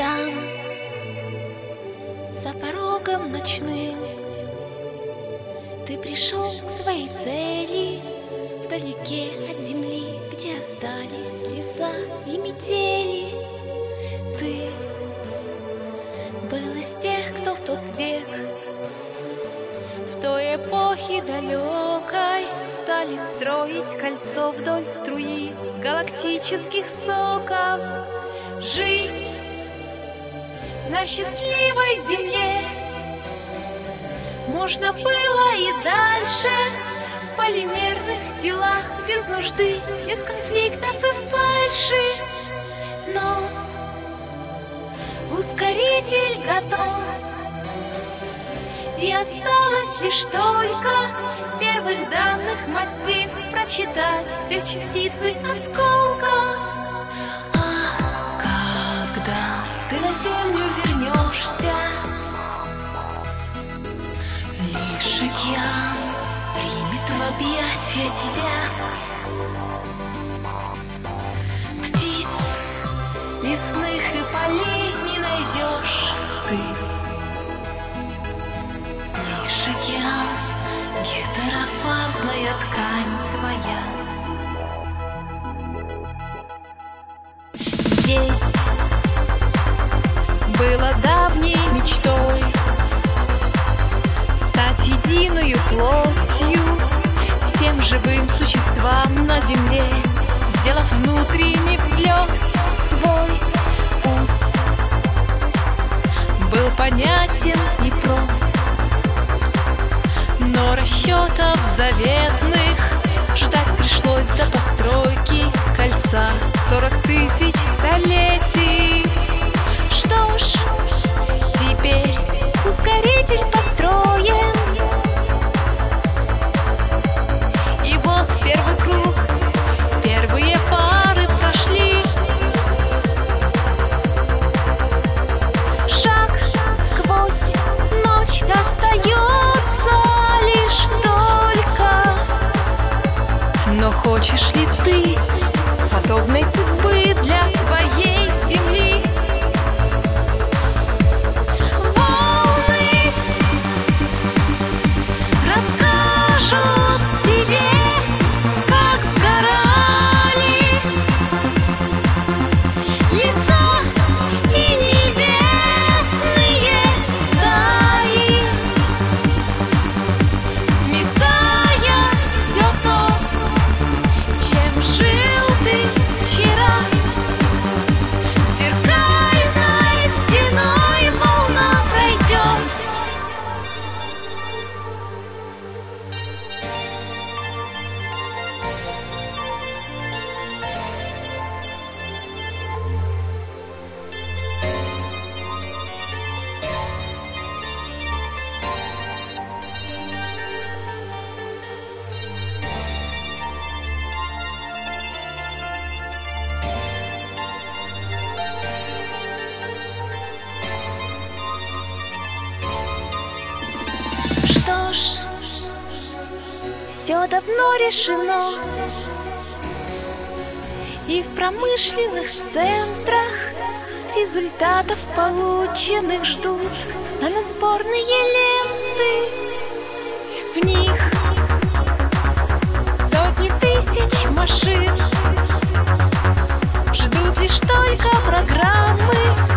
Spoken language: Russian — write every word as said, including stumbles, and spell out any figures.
там, за порогом ночным, ты пришел к своей цели, вдалеке от земли, где остались леса и метели. Ты был из тех, кто в тот век, в той эпохе далекой, стали строить кольцо вдоль струи галактических соков. Жить на счастливой земле можно было и дальше, в полимерных телах, без нужды, без конфликтов и фальши. Но ускоритель готов, и осталось лишь только первых данных массив прочитать всех частиц и осколков. А когда ты на землю вернешься, лишь океан примет в объятия тебя. Птиц лесных и полей не найдешь ты, лишь океан, гетерофазная ткань твоя. Здесь было давней мечтой стать единую плотью всем живым существам на земле, сделав внутренний взлет. Свой путь был понятен и прост, но расчетов заветных ждать пришлось до постройки кольца сорок тысяч столетий. Что ж, теперь ускоритель построен, и вот первый круг, первые пары прошли. Шаг сквозь ночь остается лишь только. Но хочешь ли ты подобной судьбы для своей земли? Волны расскажут тебе, как сгорали леса и небесные стаи, сметая все то, чем жил ты вчера. Зеркальной стеной волна пройдет. Что ж, все давно решено, и в промышленных центрах результатов полученных ждут наносборные ленты. В них сотни тысяч машин ждут лишь только программы